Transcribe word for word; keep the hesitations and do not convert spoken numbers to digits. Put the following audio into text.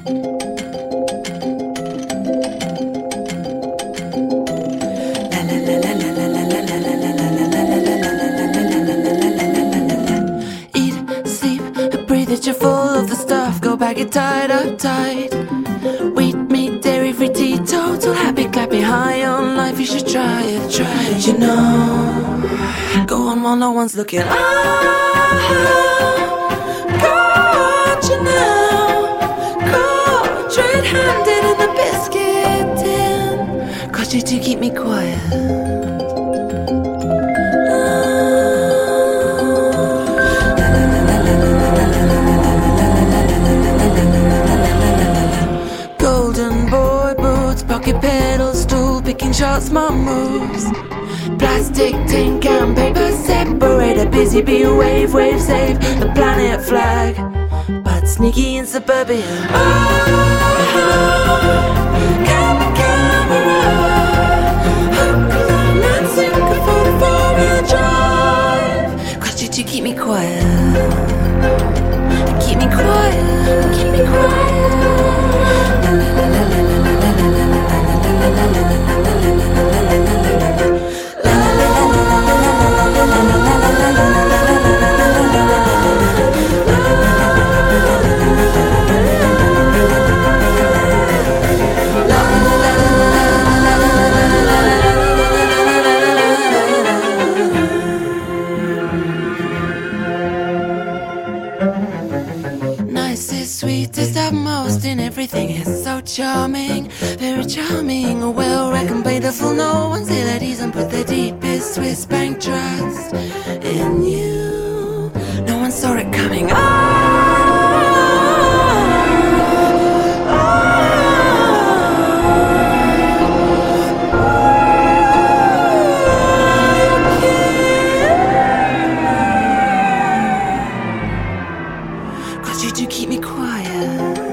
Eat, sleep, breathe that you're full of the stuff. Go back, get tied up tight. Wheat, meat, dairy free, teetotal, happy, clappy, high on life. You should try it, try it, you know. Go on while no one's looking. Ah, got you now. Caught red-handed in the biscuit tin. Cause you do keep me quiet. Pocket pedal stool, picking shots, my moves. Plastic, tin can, paper separator. Busy bee, wave, wave, save the planet flag. But sneaky in suburbia. Oh, camera, camera. Hook, line, and sinker for the four-wheel drive. Cause you do keep me quiet. Keep me quiet. Keep me quiet. La la la la la la la la la. Nicest, sweetest, utmost in everything is so charming, very charming. Well reckoned, play the fool, no one's ill at ease and put their deepest Swiss bank trust in you. No one saw it coming. Oh, oh, oh, cause you do keep me quiet.